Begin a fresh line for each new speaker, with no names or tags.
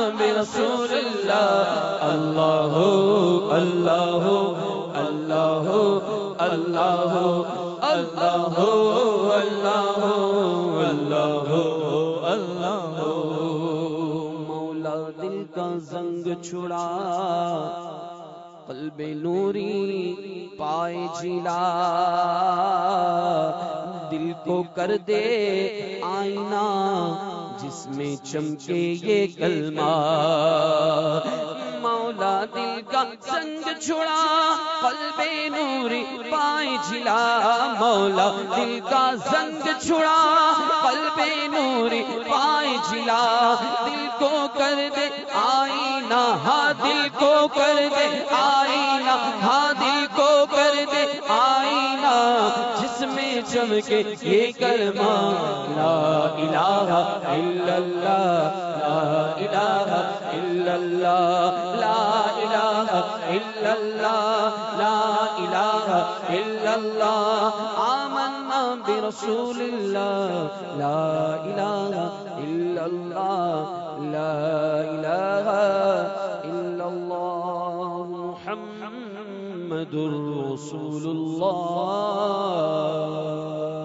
برسول اللہ اللہ اللہ اللہ اللہ اللہ اللہ اللہ اللہ مولا دل کا زنگ چھڑا قلب نوری پائے جلا دل کو کر دے آئینہ جس میں چمکے یہ کلمہ مولا دل کا زنگ چھڑا قلب نوری پائے جلا مولا دل کا زنگ چھڑا قلب نوری پائے جلا دل کو کر دے آئینہ ہاں دل کو کر دے آئینہ ہاں دل کو کر دے آئینہ جس میں چمکے یہ کلمہ لا الہ الا اللہ لا الہ الا اللہ لا الہ الا اللہ لا الہ الا اللہ آمنا برسول اللہ لا الہ الا اللہ لا الہ الا اللہ محمد رسول اللہ